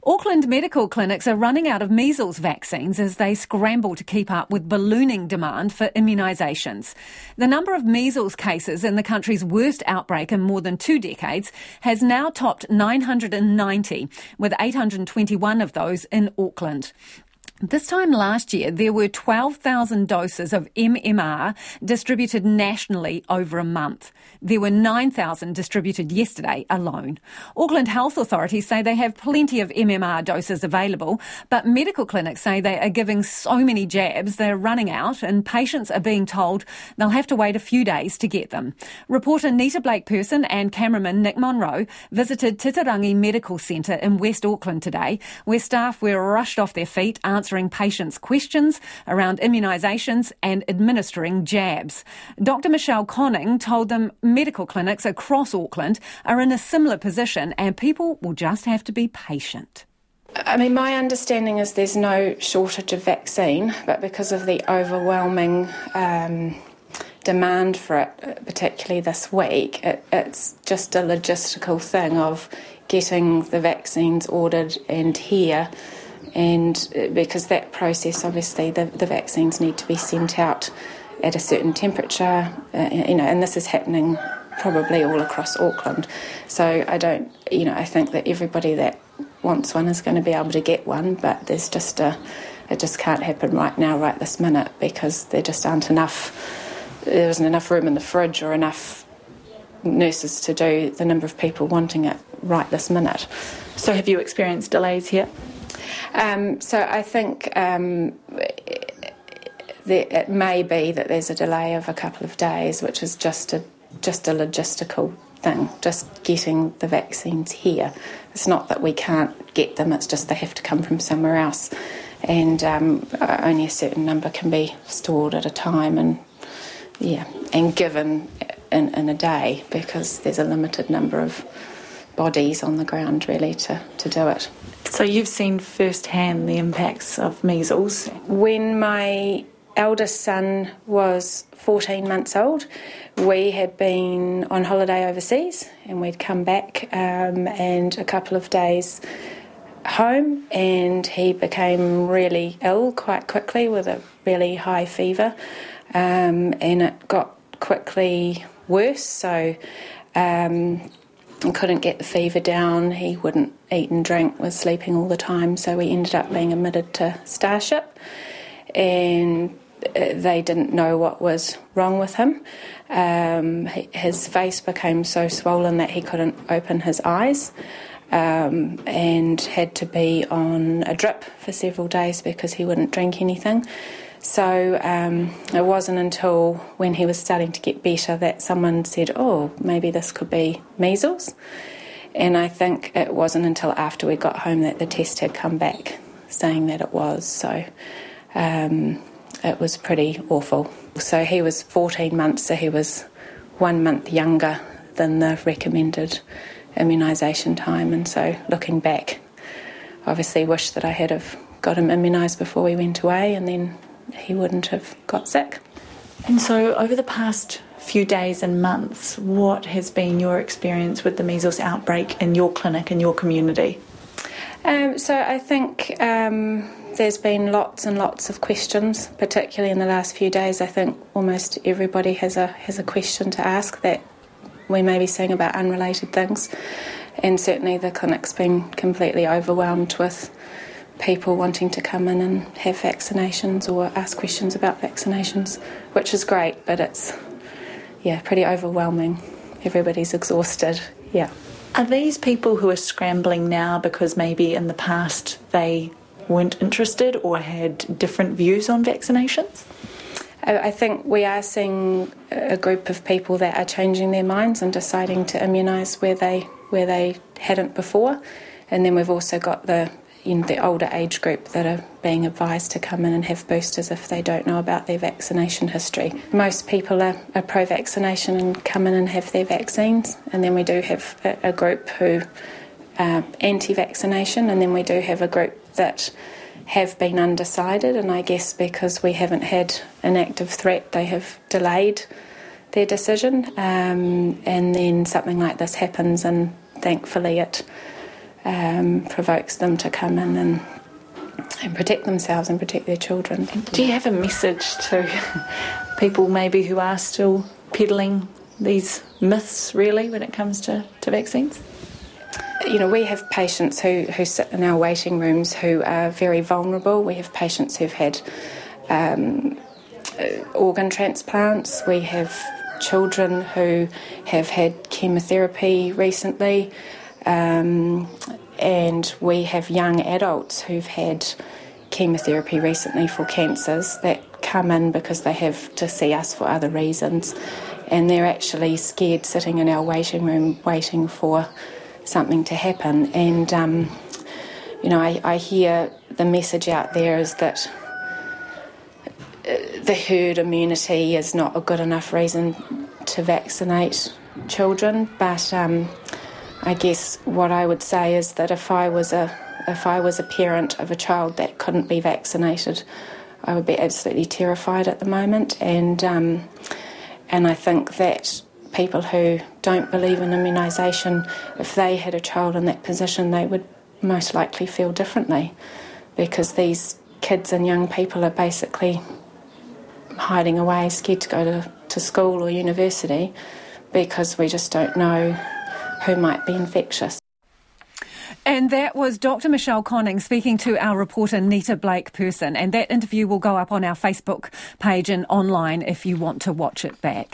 Auckland medical clinics are running out of measles vaccines as they scramble to keep up with ballooning demand for immunisations. The number of measles cases in the country's worst outbreak in more than 2 decades has now topped 990, with 821 of those in Auckland. This time last year, there were 12,000 doses of MMR distributed nationally over a month. There were 9,000 distributed yesterday alone. Auckland health authorities say they have plenty of MMR doses available, but medical clinics say they are giving so many jabs they're running out and patients are being told they'll have to wait a few days to get them. Reporter Nita Blake-Person and cameraman Nick Monroe visited Titirangi Medical Centre in West Auckland today, where staff were rushed off their feet answering patients' questions around immunisations and administering jabs. Dr Michelle Conning told them medical clinics across Auckland are in a similar position and people will just have to be patient. I mean, my understanding is there's no shortage of vaccine, but because of the overwhelming demand for it, particularly this week, it's just a logistical thing of getting the vaccines ordered and here. And because that process, obviously, the vaccines need to be sent out at a certain temperature, and this is happening probably all across Auckland. So I think that everybody that wants one is going to be able to get one, but it just can't happen right now, right this minute, because there just aren't enough, there isn't enough room in the fridge or enough nurses to do the number of people wanting it right this minute. So have you experienced delays here? So I think it may be that there's a delay of a couple of days, which is just a logistical thing, just getting the vaccines here. It's not that we can't get them, it's just they have to come from somewhere else. And only a certain number can be stored at a time and given in a day, because there's a limited number of bodies on the ground really to do it. So you've seen firsthand the impacts of measles. When my eldest son was 14 months old, we had been on holiday overseas and we'd come back and a couple of days home, and he became really ill quite quickly with a really high fever, and it got quickly worse, so and couldn't get the fever down. He wouldn't eat and drink, was sleeping all the time, so we ended up being admitted to Starship, and they didn't know what was wrong with him. His face became so swollen that he couldn't open his eyes, and had to be on a drip for several days because he wouldn't drink anything. So it wasn't until when he was starting to get better that someone said, oh, maybe this could be measles. And I think it wasn't until after we got home that the test had come back saying that it was. So it was pretty awful. So he was 14 months, so he was 1 month younger than the recommended immunisation time. And so looking back, obviously wish that I had have got him immunised before we went away, and then he wouldn't have got sick. And so over the past few days and months, what has been your experience with the measles outbreak in your clinic, in your community? So I think there's been lots and lots of questions, particularly in the last few days. I think almost everybody has a question to ask that we may be seeing about unrelated things, and certainly the clinic's been completely overwhelmed with people wanting to come in and have vaccinations or ask questions about vaccinations, which is great, but it's pretty overwhelming. Everybody's exhausted. Are these people who are scrambling now because maybe in the past they weren't interested or had different views on vaccinations? I think we are seeing a group of people that are changing their minds and deciding to immunise where they hadn't before, and then we've also got the older age group that are being advised to come in and have boosters if they don't know about their vaccination history. Most people are pro-vaccination and come in and have their vaccines, and then we do have a group who are anti-vaccination, and then we do have a group that have been undecided, and I guess because we haven't had an active threat, they have delayed their decision, and then something like this happens, and thankfully it provokes them to come in and protect themselves and protect their children. Do you have a message to people maybe who are still peddling these myths, really, when it comes to vaccines? You know, we have patients who sit in our waiting rooms who are very vulnerable. We have patients who've had organ transplants. We have children who have had chemotherapy recently. And we have young adults who've had chemotherapy recently for cancers that come in because they have to see us for other reasons. And they're actually scared sitting in our waiting room waiting for something to happen. And, I hear the message out there is that the herd immunity is not a good enough reason to vaccinate children. But I guess what I would say is that if I was a parent of a child that couldn't be vaccinated, I would be absolutely terrified at the moment. And I think that people who don't believe in immunisation, if they had a child in that position, they would most likely feel differently, because these kids and young people are basically hiding away, scared to go to school or university, because we just don't know who might be infectious. And that was Dr. Michelle Conning speaking to our reporter Nita Blake-Person, and that interview will go up on our Facebook page and online if you want to watch it back.